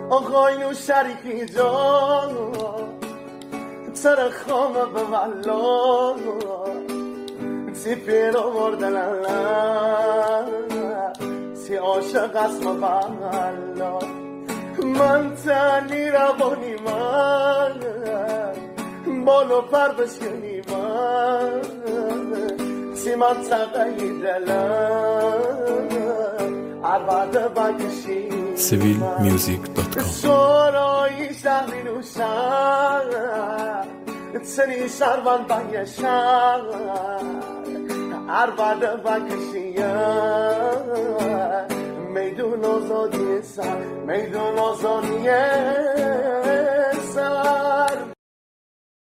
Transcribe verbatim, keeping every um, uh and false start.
آقای و شریکی جان سر خامه به والا سی پیرو مردن سی عاشق اسم والا من تنی روانی من بالو پر بشکنی من سی منطقه دلم عباده بکشی سیویل میوزیک دات کام سورایی شهری نوشن تنی شروان بایشن عباده بکشی میدون آزادی سر میدون آزادی سر